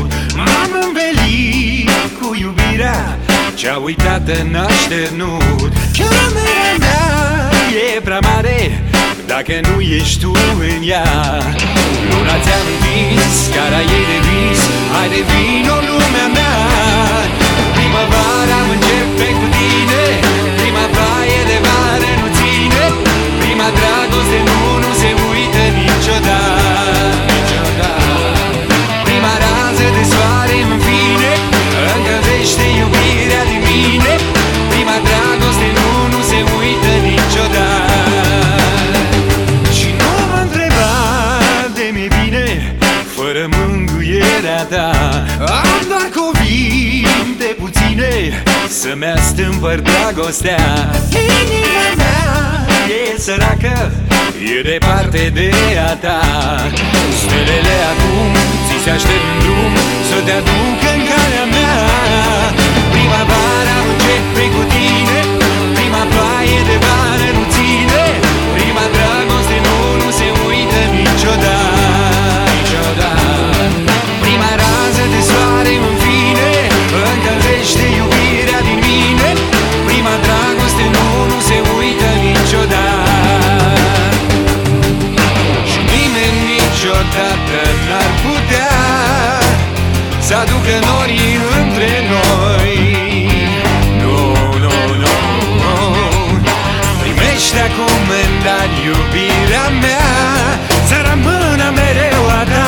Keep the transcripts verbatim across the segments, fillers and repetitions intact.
M-am învelit cu iubirea ce-a uitat în așternut. Camera mea e prea mare dacă nu ești tu în ea. Luna ți-am întins, cara ei de vis, hai de vino lumea mea. Primăvara începe cu tine, prima ploaie de vară nu ține, prima dragoste nu, nu se uită niciodată, niciodată. Prima rază de soare în fine încălzește iubirea din mine, prima dragoste nu, nu se uită niciodată. Și nu mă întreba de mi-e bine fără mângâierea ta. Am doar cuvinte puține să-mi astâmpăr dragostea. Inima mea e săracă, e departe de a ta. Stelele acum ți se aștept în drum să te aducă în calea mea. Primăvara începe cu tine, prima ploaie de vară nu ține, prima dragoste nu, nu se uită niciodată, niciodată. Prima rază de soare în fine încălzește iubirea din mine, prima dragoste nu, nu se uită niciodată. Și nimeni niciodată n-ar putea să aducă norii între noi. Nu, nu, nu, nu. Primește acum în dar iubirea mea, să rămână mereu a ta,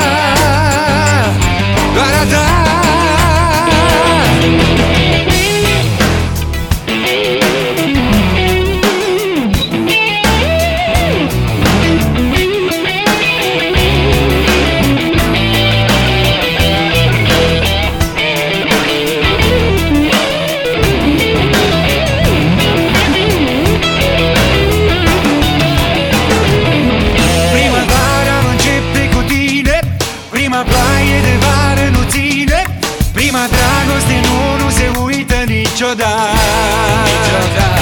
doar a ta. Prima ploaie de vară nu ține, prima dragoste nu, nu se uită niciodată, niciodată.